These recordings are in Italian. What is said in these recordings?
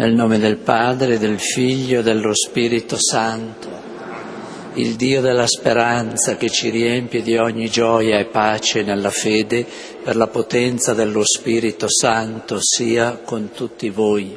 Nel nome del Padre, del Figlio e dello Spirito Santo, il Dio della speranza che ci riempie di ogni gioia e pace nella fede, per la potenza dello Spirito Santo, sia con tutti voi.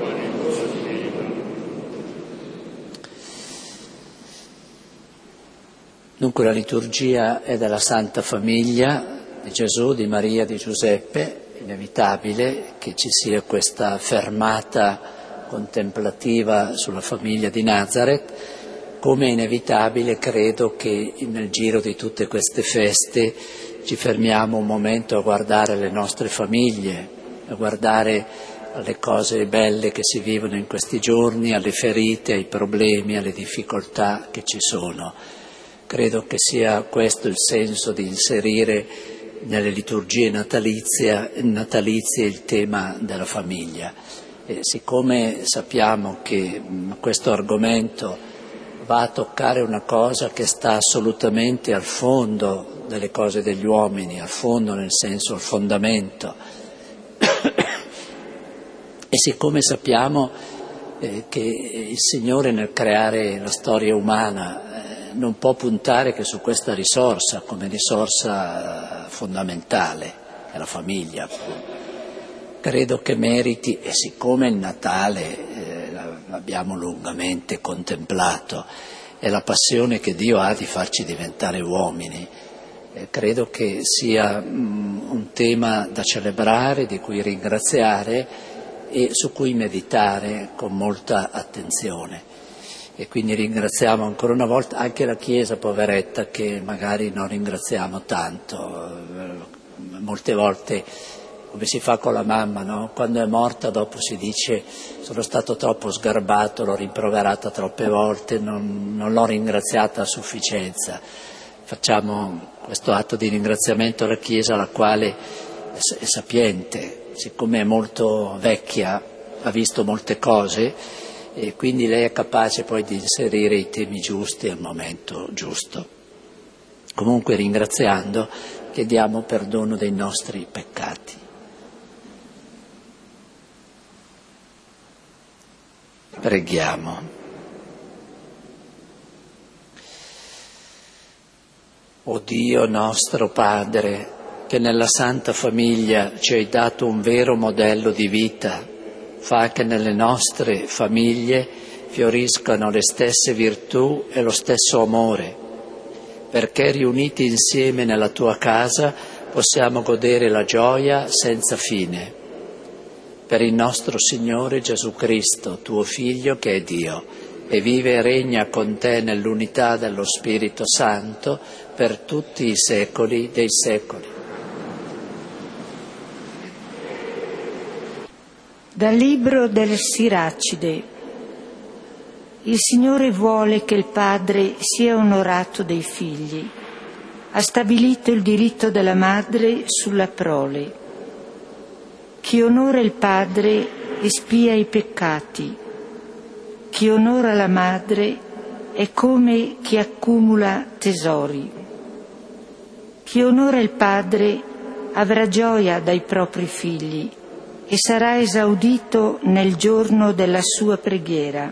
Dunque la liturgia è della Santa Famiglia di Gesù, di Maria, di Giuseppe. Inevitabile che ci sia questa fermata contemplativa sulla famiglia di Nazareth, come è inevitabile, credo, che nel giro di tutte queste feste ci fermiamo un momento a guardare le nostre famiglie, a guardare alle cose belle che si vivono in questi giorni, alle ferite, ai problemi, alle difficoltà che ci sono. Credo che sia questo il senso di inserire nelle liturgie natalizie il tema della famiglia. E siccome sappiamo che questo argomento va a toccare una cosa che sta assolutamente al fondo delle cose degli uomini, al fondo nel senso al fondamento, e siccome sappiamo che il Signore nel creare la storia umana non può puntare che su questa risorsa come risorsa fondamentale, che è la famiglia. Credo che meriti, e siccome il Natale l'abbiamo lungamente contemplato, è la passione che Dio ha di farci diventare uomini, credo che sia un tema da celebrare, di cui ringraziare e su cui meditare con molta attenzione. E quindi ringraziamo ancora una volta anche la Chiesa poveretta, che magari non ringraziamo tanto. Molte volte, come si fa con la mamma, no? Quando è morta dopo si dice: sono stato troppo sgarbato, l'ho rimproverata troppe volte, non l'ho ringraziata a sufficienza. Facciamo questo atto di ringraziamento alla Chiesa, la quale è sapiente, siccome è molto vecchia, ha visto molte cose, e quindi lei è capace poi di inserire i temi giusti al momento giusto. Comunque, ringraziando, chiediamo perdono dei nostri peccati. Preghiamo. O Dio nostro Padre, che nella Santa Famiglia ci hai dato un vero modello di vita, fa che nelle nostre famiglie fioriscano le stesse virtù e lo stesso amore, perché riuniti insieme nella tua casa possiamo godere la gioia senza fine. Per il nostro Signore Gesù Cristo, tuo Figlio, che è Dio, e vive e regna con te nell'unità dello Spirito Santo per tutti i secoli dei secoli. Dal libro del Siracide. Il Signore vuole che il padre sia onorato dei figli. Ha stabilito il diritto della madre sulla prole. Chi onora il padre espia i peccati. Chi onora la madre è come chi accumula tesori. Chi onora il padre avrà gioia dai propri figli e sarà esaudito nel giorno della sua preghiera.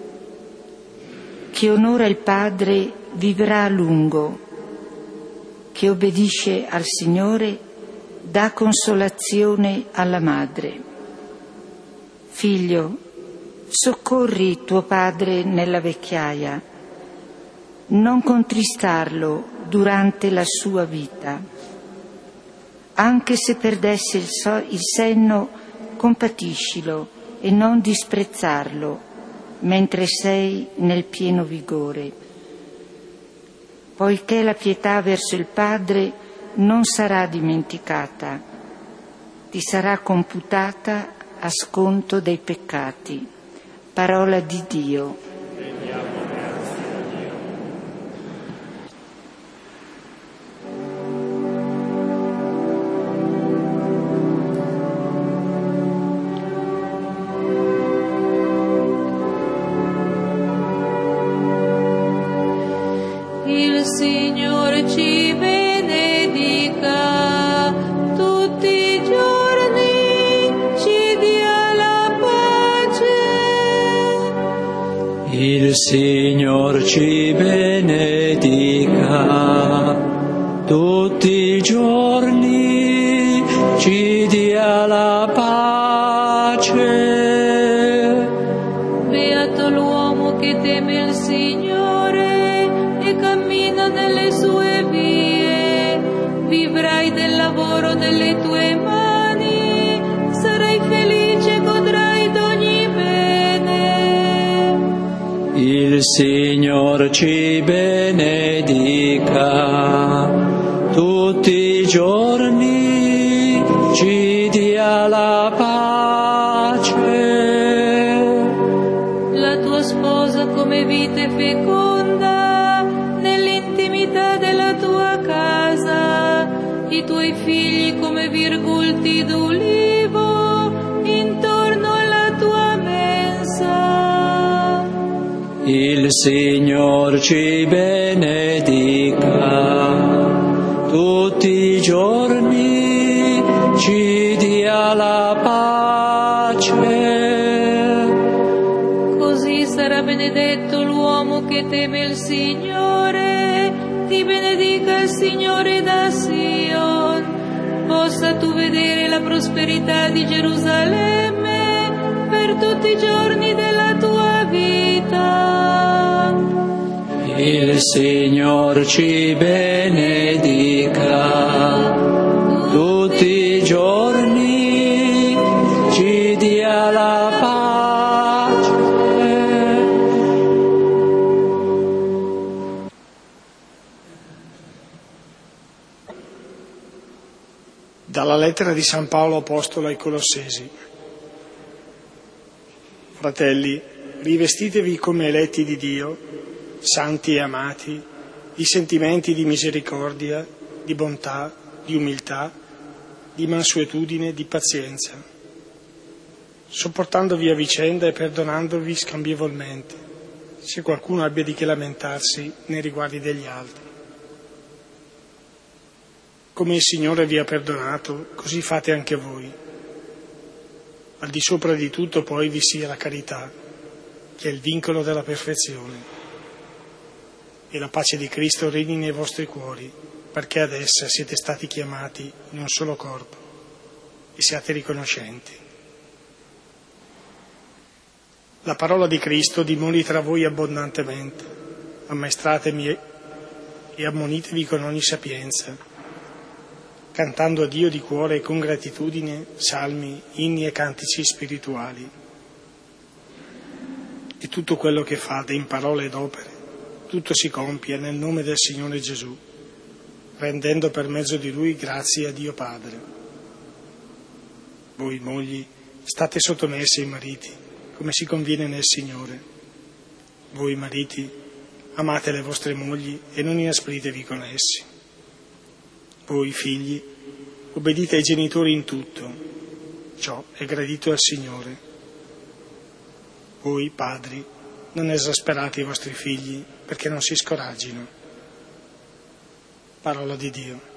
Chi onora il Padre vivrà a lungo. Chi obbedisce al Signore dà consolazione alla madre. Figlio, soccorri tuo padre nella vecchiaia. Non contristarlo durante la sua vita. Anche se perdesse il senno, compatiscilo e non disprezzarlo mentre sei nel pieno vigore, poiché la pietà verso il Padre non sarà dimenticata, ti sarà computata a sconto dei peccati. Parola di Dio. Il Signore ci benedica tutti i giorni, ci dia la pace. Il Signor ci benedica tutti i giorni, ci dia la pace. Beato l'uomo che teme il Signore e cammina nelle sue vie. Vivrai del lavoro delle tue mani, sarai felice e godrai d'ogni bene. Il Signor ci benedica tutti i giorni, ci dia la pace. La tua sposa come vite feconda nell'intimità della tua casa, i tuoi figli come virgulti d'ulivo intorno alla tua mensa. Il Signor ci benedica tutti i giorni, ci dia la pace. Così sarà benedetto l'uomo che teme il Signore, ti benedica il Signore da Sion. Possa tu vedere la prosperità di Gerusalemme per tutti i giorni della tua vita. Il Signor ci benedica tutti i giorni, ci dia la pace. Dalla lettera di San Paolo Apostolo ai Colossesi. Fratelli, rivestitevi come eletti di Dio, santi e amati, di sentimenti di misericordia, di bontà, di umiltà, di mansuetudine, di pazienza, sopportandovi a vicenda e perdonandovi scambievolmente, se qualcuno abbia di che lamentarsi nei riguardi degli altri. Come il Signore vi ha perdonato, così fate anche voi. Al di sopra di tutto poi vi sia la carità, che è il vincolo della perfezione. E la pace di Cristo regni nei vostri cuori, perché ad essa siete stati chiamati in un solo corpo, e siate riconoscenti. La parola di Cristo dimori tra voi abbondantemente, ammaestratemi e ammonitevi con ogni sapienza, cantando a Dio di cuore e con gratitudine salmi, inni e cantici spirituali. E tutto quello che fate in parole ed opere, tutto si compie nel nome del Signore Gesù, rendendo per mezzo di Lui grazie a Dio Padre. Voi mogli, state sottomessi ai mariti, come si conviene nel Signore. Voi mariti, amate le vostre mogli e non inaspritevi con essi. Voi figli, obbedite ai genitori in tutto, ciò è gradito al Signore. Voi padri, non esasperate i vostri figli perché non si scoraggino. Parola di Dio.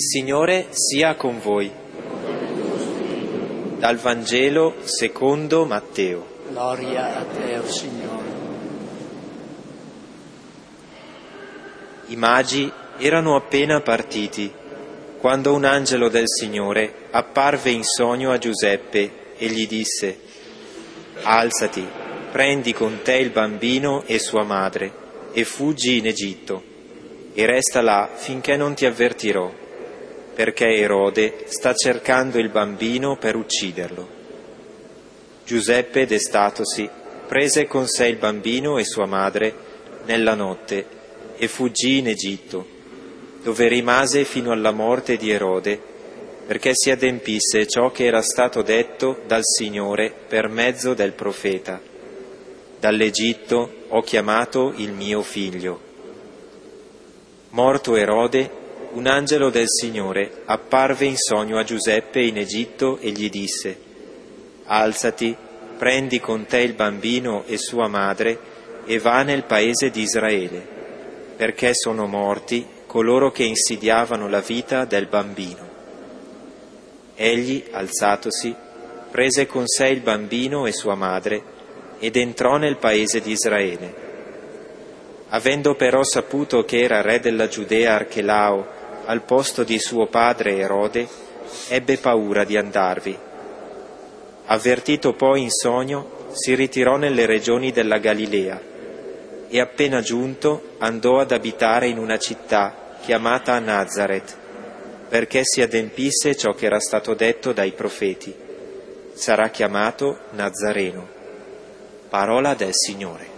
Signore sia con voi. Dal Vangelo secondo Matteo. Gloria a te, o Signore. I magi erano appena partiti quando un angelo del Signore apparve in sogno a Giuseppe e gli disse: «Alzati, prendi con te il bambino e sua madre e fuggi in Egitto e resta là finché non ti avvertirò, perché Erode sta cercando il bambino per ucciderlo». Giuseppe, destatosi, prese con sé il bambino e sua madre nella notte e fuggì in Egitto, dove rimase fino alla morte di Erode, perché si adempisse ciò che era stato detto dal Signore per mezzo del profeta: «Dall'Egitto ho chiamato il mio figlio». Morto Erode, un angelo del Signore apparve in sogno a Giuseppe in Egitto e gli disse: «Alzati, prendi con te il bambino e sua madre e va nel paese di Israele, perché sono morti coloro che insidiavano la vita del bambino». Egli, alzatosi, prese con sé il bambino e sua madre ed entrò nel paese di Israele. Avendo però saputo che era re della Giudea Archelao al posto di suo padre Erode, ebbe paura di andarvi. Avvertito poi in sogno, si ritirò nelle regioni della Galilea e appena giunto andò ad abitare in una città chiamata Nazaret, perché si adempisse ciò che era stato detto dai profeti: sarà chiamato Nazareno. Parola del Signore.